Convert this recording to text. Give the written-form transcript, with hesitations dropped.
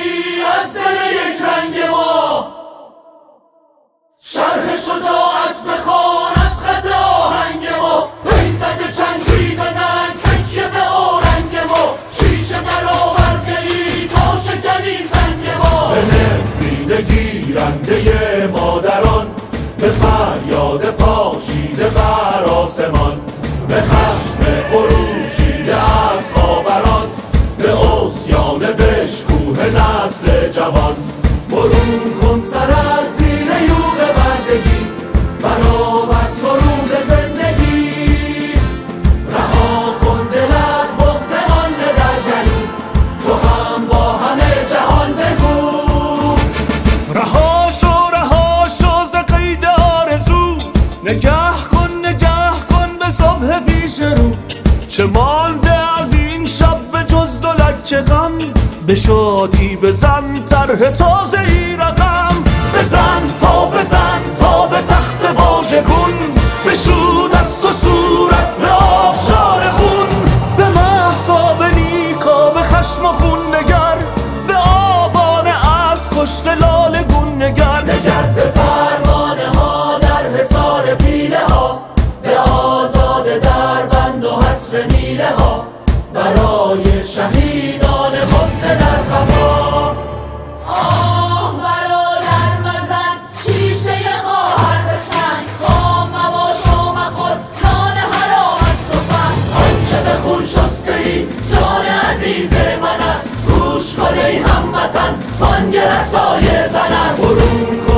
از دل یک رنگ ما، شرح شجاعت بخوان از خط آهنگ ما. ایزد چنگی به ننگ تکیه به آرنگ ما، شیشه در آورده ای تا شکنی سنگ ما. به نفرین گیرنده مادران، به فریاد پاشیده بر آسمان، به خشم خروشیده از خاوران، به عصیان بشکوه نسل جوان. برون کن سر از زیر یوغ بردگی، برآور سرود زندگی. رها کن دل از بغض مانده در گلو، تو هم با همه جهان بگو. رها شو ز قید آرزو، نگه کن به صبح پیش رو. چه مانده از این شب به جز دولک غم، به شادی بزن طرح تازه ای رقم. بزن پا به تخت واژگون، بشو دست و صورت به آبشار خون. به مهسا به نیکا به خشم و خون نگر، به آبانه از کشته لاله گون نگر. به پروانه ها در حصار پیله ها، به آزاده در بند و حصر میله ها. برای شهیدان خفته در خفا، آه برادر مزن شیشه خواهر به سنگ. خام مباش و مخور نان حرام است و فن. آنچه به خون شسته ای جان عزیز من است، گوش کن ای هموطن بانگ رسای زن است. برون کن